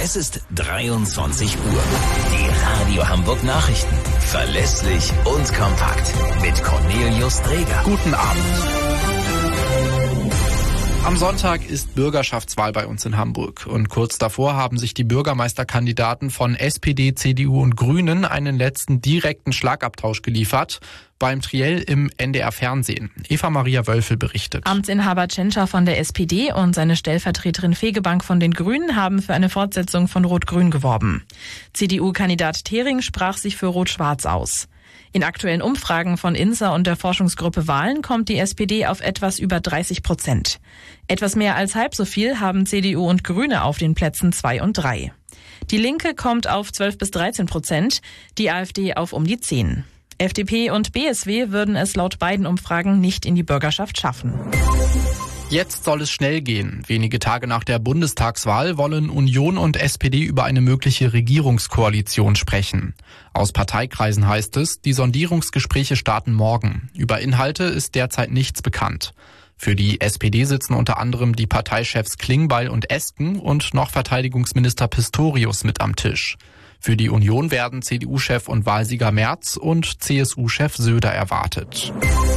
Es ist 23 Uhr. Die Radio Hamburg Nachrichten. Verlässlich und kompakt. Mit Cornelius Dreger. Guten Abend. Am Sonntag ist Bürgerschaftswahl bei uns in Hamburg. Und kurz davor haben sich die Bürgermeisterkandidaten von SPD, CDU und Grünen einen letzten direkten Schlagabtausch geliefert beim Triell im NDR-Fernsehen. Eva-Maria Wölfel berichtet. Amtsinhaber Tschentscher von der SPD und seine Stellvertreterin Fegebank von den Grünen haben für eine Fortsetzung von Rot-Grün geworben. CDU-Kandidat Thering sprach sich für Rot-Schwarz aus. In aktuellen Umfragen von INSA und der Forschungsgruppe Wahlen kommt die SPD auf etwas über 30%. Etwas mehr als halb so viel haben CDU und Grüne auf den Plätzen 2 und 3. Die Linke kommt auf 12-13%, die AfD auf um die 10%. FDP und BSW würden es laut beiden Umfragen nicht in die Bürgerschaft schaffen. Jetzt soll es schnell gehen. Wenige Tage nach der Bundestagswahl wollen Union und SPD über eine mögliche Regierungskoalition sprechen. Aus Parteikreisen heißt es, die Sondierungsgespräche starten morgen. Über Inhalte ist derzeit nichts bekannt. Für die SPD sitzen unter anderem die Parteichefs Klingbeil und Esken und noch Verteidigungsminister Pistorius mit am Tisch. Für die Union werden CDU-Chef und Wahlsieger Merz und CSU-Chef Söder erwartet.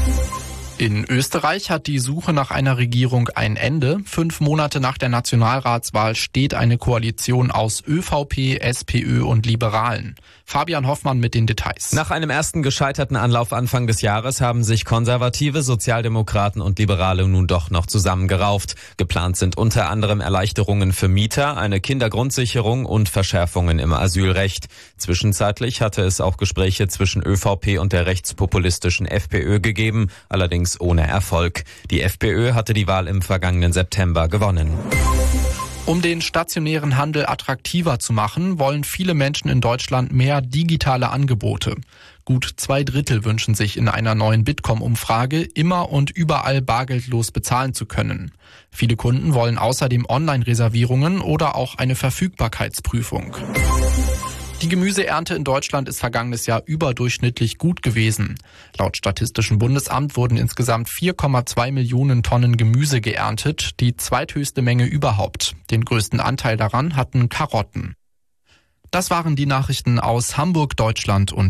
In Österreich hat die Suche nach einer Regierung ein Ende. 5 Monate nach der Nationalratswahl steht eine Koalition aus ÖVP, SPÖ und Liberalen. Fabian Hoffmann mit den Details. Nach einem ersten gescheiterten Anlauf Anfang des Jahres haben sich Konservative, Sozialdemokraten und Liberale nun doch noch zusammengerauft. Geplant sind unter anderem Erleichterungen für Mieter, eine Kindergrundsicherung und Verschärfungen im Asylrecht. Zwischenzeitlich hatte es auch Gespräche zwischen ÖVP und der rechtspopulistischen FPÖ gegeben, allerdings ohne Erfolg. Die FPÖ hatte die Wahl im vergangenen September gewonnen. Um den stationären Handel attraktiver zu machen, wollen viele Menschen in Deutschland mehr digitale Angebote. Gut 2/3 wünschen sich in einer neuen Bitkom-Umfrage, immer und überall bargeldlos bezahlen zu können. Viele Kunden wollen außerdem Online-Reservierungen oder auch eine Verfügbarkeitsprüfung. Die Gemüseernte in Deutschland ist vergangenes Jahr überdurchschnittlich gut gewesen. Laut Statistischem Bundesamt wurden insgesamt 4,2 Millionen Tonnen Gemüse geerntet, die zweithöchste Menge überhaupt. Den größten Anteil daran hatten Karotten. Das waren die Nachrichten aus Hamburg, Deutschland und